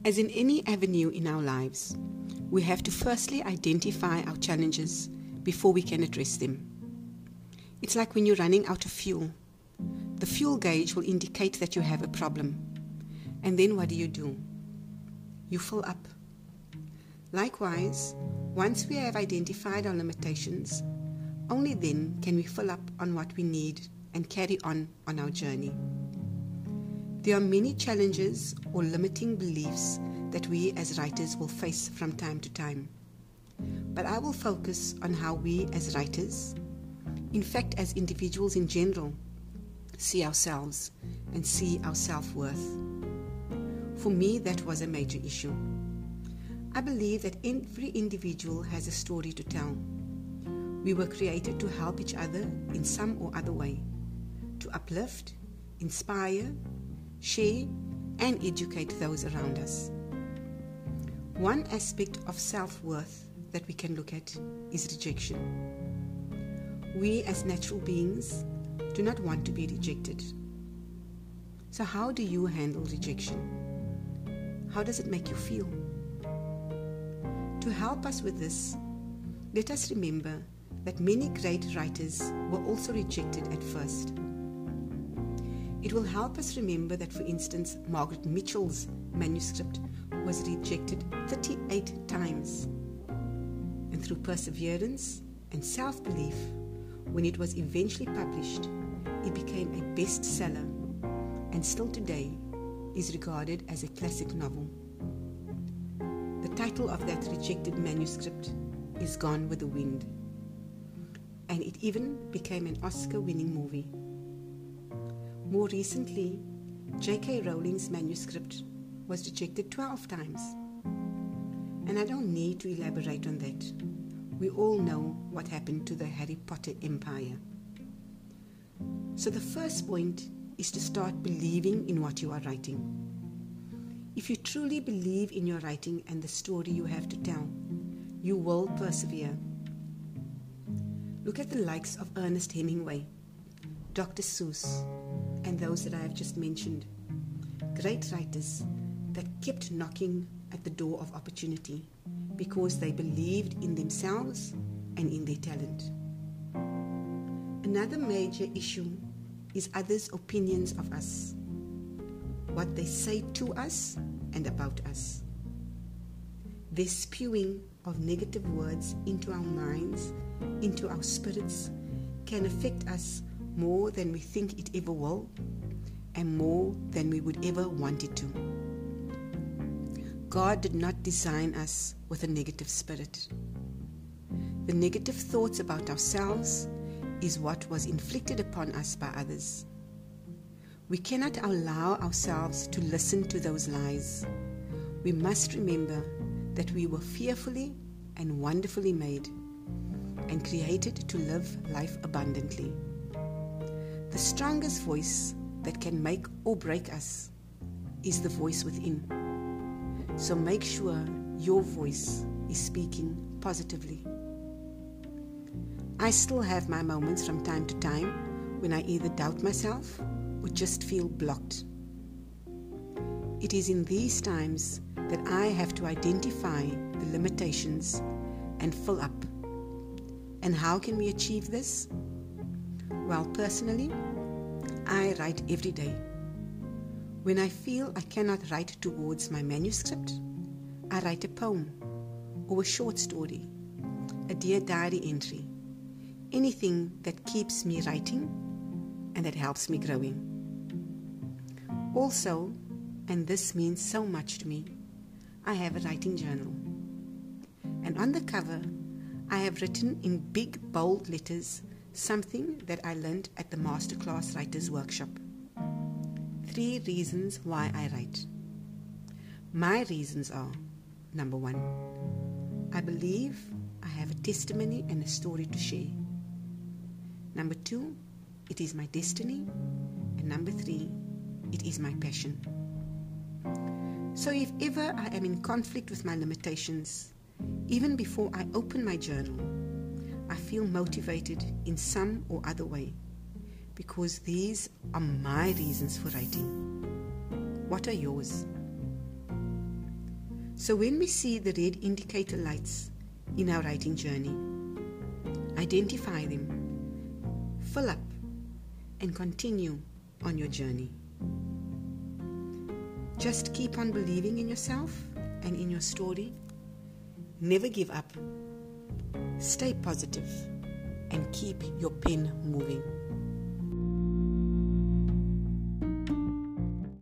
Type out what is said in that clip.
As in any avenue in our lives, we have to firstly identify our challenges before we can address them. It's like when you're running out of fuel. The fuel gauge will indicate that you have a problem. And then what do? You fill up. Likewise, once we have identified our limitations, only then can we fill up on what we need and carry on our journey. There are many challenges or limiting beliefs that we as writers will face from time to time. But I will focus on how we as writers, in fact as individuals in general, see ourselves and see our self-worth. For me, that was a major issue. I believe that every individual has a story to tell. We were created to help each other in some or other way, to uplift, inspire, share, and educate those around us. One aspect of self-worth that we can look at is rejection. We as natural beings do not want to be rejected. So how do you handle rejection? How does it make you feel? To help us with this, let us remember that many great writers were also rejected at first. It will help us remember that, for instance, Margaret Mitchell's manuscript was rejected 38 times. And through perseverance and self-belief, when it was eventually published, it became a bestseller and still today is regarded as a classic novel. The title of that rejected manuscript is Gone with the Wind, and it even became an Oscar-winning movie. More recently, J.K. Rowling's manuscript was rejected 12 times. And I don't need to elaborate on that. We all know what happened to the Harry Potter empire. So the first point is to start believing in what you are writing. If you truly believe in your writing and the story you have to tell, you will persevere. Look at the likes of Ernest Hemingway, Dr. Seuss, and those that I have just mentioned. Great writers that kept knocking at the door of opportunity because they believed in themselves and in their talent. Another major issue is others' opinions of us, what they say to us and about us. Their spewing of negative words into our minds, into our spirits, can affect us more than we think it ever will, and more than we would ever want it to. God did not design us with a negative spirit. The negative thoughts about ourselves is what was inflicted upon us by others. We cannot allow ourselves to listen to those lies. We must remember that we were fearfully and wonderfully made and created to live life abundantly. The strongest voice that can make or break us is the voice within. So make sure your voice is speaking positively. I still have my moments from time to time when I either doubt myself or just feel blocked. It is in these times that I have to identify the limitations and fill up. And how can we achieve this? Well, personally, I write every day. When I feel I cannot write towards my manuscript, I write a poem or a short story, a Dear Diary entry, anything that keeps me writing and that helps me growing. Also, and this means so much to me, I have a writing journal. And on the cover, I have written in big, bold letters something that I learned at the Masterclass Writers Workshop. 3 reasons why I write. My reasons are, number 1, I believe I have a testimony and a story to share. Number 2, it is my destiny. And number 3, it is my passion. So if ever I am in conflict with my limitations, even before I open my journal, I feel motivated in some or other way, because these are my reasons for writing. What are yours? So when we see the red indicator lights in our writing journey, identify them, fill up, and continue on your journey. Just keep on believing in yourself and in your story. Never give up. Stay positive and keep your pen moving.